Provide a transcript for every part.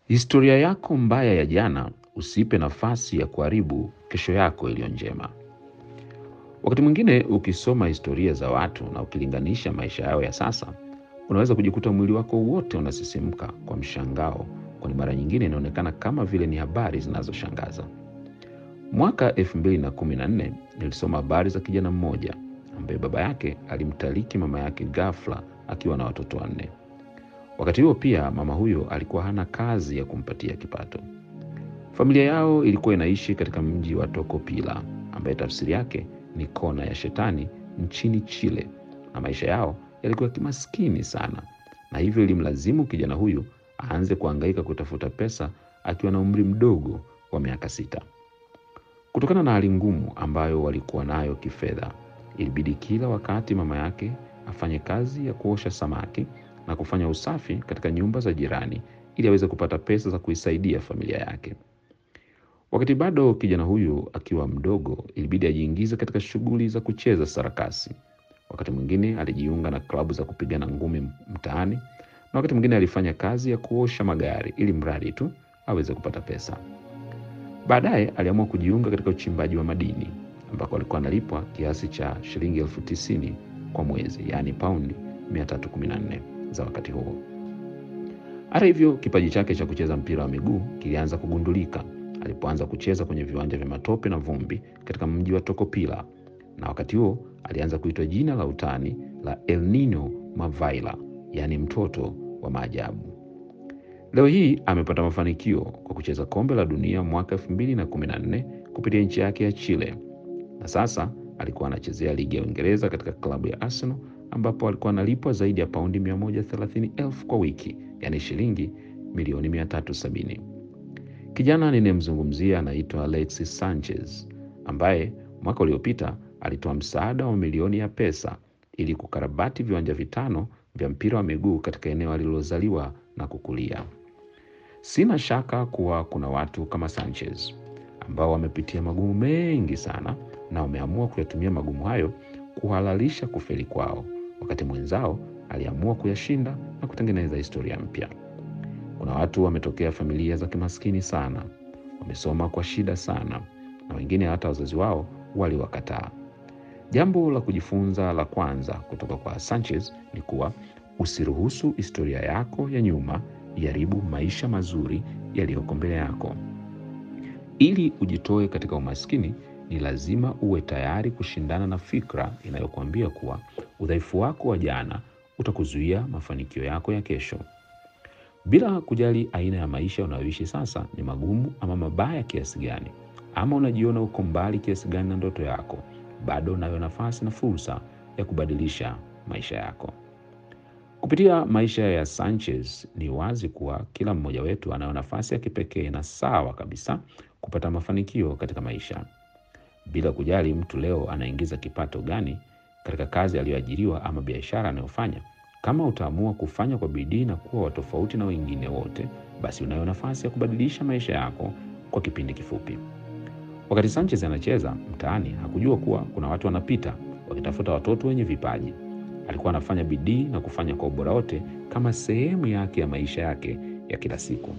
Historia yako mbaya ya jana usipe nafasi ya kuharibu kesho yako iliyo njema. Wakati mwingine ukisoma historia za watu na ukilinganisha maisha yao ya sasa, unaweza kujikuta mwili wako wote unasisimka kwa mshangao, kwani mara nyingine inaonekana kama vile ni habari zinazoshangaza. Mwaka 2014 nilisoma habari za kijana mmoja ambaye baba yake alimtaliki mama yake ghafla akiwa na watoto 4. Wakati huo pia mama huyo alikuwa hana kazi ya kumpatia kipato. Familia yao ilikuwa inaishi katika mji wa Tocopilla, ambaye tafsiri yake ni kona ya shetani, nchini Chile, na maisha yao yalikuwa kimaskini sana, na hivyo ilimlazimu kijana huyu aanze kuhangaika kutafuta pesa akiwa na umri mdogo wa miaka 6. Kutokana na hali ngumu ambayo walikuwa nayo kifedha, ilibidi kila wakati mama yake afanye kazi ya kuosha samaki na kufanya usafi katika nyumba za jirani ili aweze kupata pesa za kuisaidia familia yake. Wakati bado kijana huyu akiwa mdogo, ilibidi ajiingize katika shughuli za kucheza sarakasi. Wakati mwingine alijiunga na klabu za kupigana ngumi mtaani, na wakati mwingine alifanya kazi ya kuosha magari ili mradi tu aweze kupata pesa. Baadaye aliamua kujiunga katika uchimbaji wa madini, ambako alikuwa analipwa kiasi cha shilingi 90,000 kwa mwezi, yani paundi 314 za wakati huo. Hata hivyo, kipaji chake cha kucheza mpira wa miguu kilianza kugundulika alipoanza kucheza kwenye viwanja vya matope na vumbi katika mji wa Tocopilla, na wakati huo alianza kuitwa jina la utani la El Nino Mavaila, yani mtoto wa maajabu. Leo hii amepata mafanikio kwa kucheza kombe la dunia mwaka 2014 kupitia nchi yake ya Chile, na sasa alikuwa anachezea ligi ya Uingereza katika klabu ya Arsenal, ambapo alikuwa analipwa zaidi ya paundi 130,000 kwa wiki, yani shilingi milioni 370. Kijana ninayemzungumzia anaitwa Alexis Sanchez, ambaye mwaka uliopita alitoa msaada wa milioni ya pesa ili kukarabati viwanja 5 vya mpira wa miguu katika eneo alilozaliwa na kukulia. Sina shaka kuwa kuna watu kama Sanchez ambao wamepitia magumu mengi sana na wameamua kuyatumia magumu hayo kuhalalisha kufeli kwao, wakati mwenzao aliamua kuyashinda na kutengeneza historia mpya. Kuna watu wametokea familia za kimaskini sana, wamesoma kwa shida sana, na wengine hata wazazi wao waliwakataa. Jambo la kujifunza la kwanza kutoka kwa Sanchez ni kuwa usiruhusu historia yako ya nyuma iharibu maisha mazuri yaliyoko mbele yako. Ili ujitoe katika umaskini, ni lazima uwe tayari kushindana na fikra inayokuambia kuwa udhaifu wako wa jana utakuzuia mafanikio yako ya kesho. Bila kujali aina ya maisha unayoishi sasa ni magumu ama mabaya kiasi gani, ama unajiona uko mbali kiasi gani na ndoto yako, bado unayo nafasi na fursa ya kubadilisha maisha yako. Kupitia maisha ya Sanchez ni wazi kuwa kila mmoja wetu anayo nafasi ya kipekee na sawa kabisa kupata mafanikio katika maisha. Bila kujali mtu leo anaingiza kipato gani katika kazi aliyoajiriwa ama biashara anayofanya, kama utaamua kufanya kwa bidii na kuwa wa tofauti na wengine wote, basi unayo nafasi ya kubadilisha maisha yako kwa kipindi kifupi. Wakati Sanchez anacheza mtaani, hakujua kuwa kuna watu wanapita wakitafuta watoto wenye vipaji. Alikuwa anafanya bidii na kufanya kwa ubora wote kama sehemu yake ya maisha yake ya kila siku.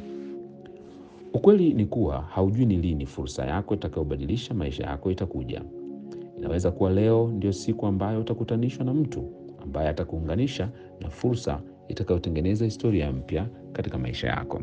Ukweli ni kuwa haujui ni lini fursa yako itakayobadilisha maisha yako itakuja. Inaweza kuwa leo ndio siku ambayo utakutanishwa na mtu ambaye atakuunganisha na fursa itakayotengeneza historia mpya katika maisha yako.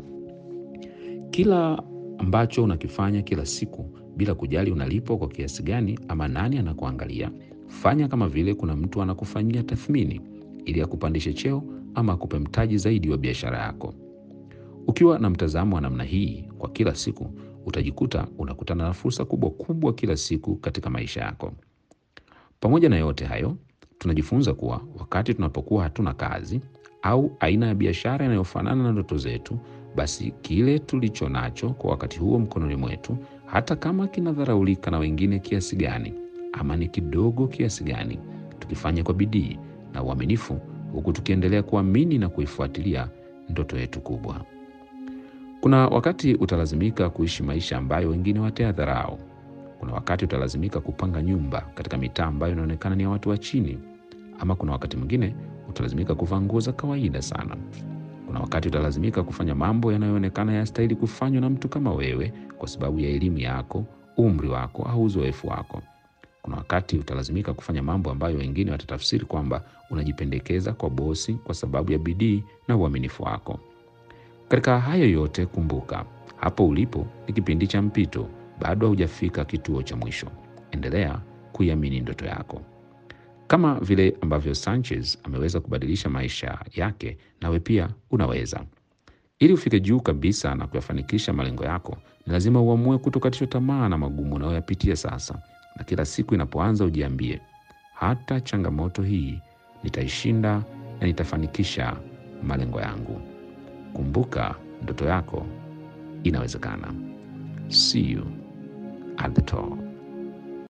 Kila ambacho unakifanya kila siku, bila kujali unalipwa kwa kiasi gani ama nani anakuangalia, fanya kama vile kuna mtu anakufanyia tathmini ili akupandishe cheo ama akupe mtaji zaidi wa biashara yako. Ukiwa na mtazamo wa namna hii kwa kila siku, utajikuta unakutana na fursa kubwa kila siku katika maisha yako. Pamoja na yote hayo, tunajifunza kuwa wakati tunapokuwa hatuna kazi au aina ya biashara inayofanana na ndoto zetu, basi kile tulicho nacho kwa wakati huo mkononi mwetu, hata kama kinadharaulika na wengine kiasi gani ama ni kidogo kiasi gani, tukifanya kwa bidii na uaminifu, huku tukiendelea kuamini na kuifuatilia ndoto yetu kubwa. Kuna wakati utalazimika kuishi maisha ambayo wengine watayadharau. Kuna wakati utalazimika kupanga nyumba katika mitaa ambayo inaonekana ni ya watu wa chini, ama kuna wakati mwingine utalazimika kuvaa nguo za kawaida sana. Kuna wakati utalazimika kufanya mambo yanayoonekana yastahili kufanywa na mtu kama wewe kwa sababu ya elimu yako, umri wako au uzoefu wako. Kuna wakati utalazimika kufanya mambo ambayo wengine watatafsiri kwamba unajipendekeza kwa bosi kwa sababu ya bidii na uaminifu wako. Katika hayo yote, kumbuka, hapo ulipo ni kipindi cha mpito, bado hujafika kituo cha mwisho. Endelea kuiamini ndoto yako. Kama vile ambavyo Sanchez ameweza kubadilisha maisha yake, nawe pia unaweza. Ili ufike juu kabisa na kuyafanikisha malengo yako, ni lazima uamue kutokatishwa tamaa na magumu unayoyapitia sasa. Na kila siku inapoanza ujiambie, hata changamoto hii nitaishinda na nitafanikisha malengo yangu. Kumbuka, ndoto yako inawezekana. See you at the top.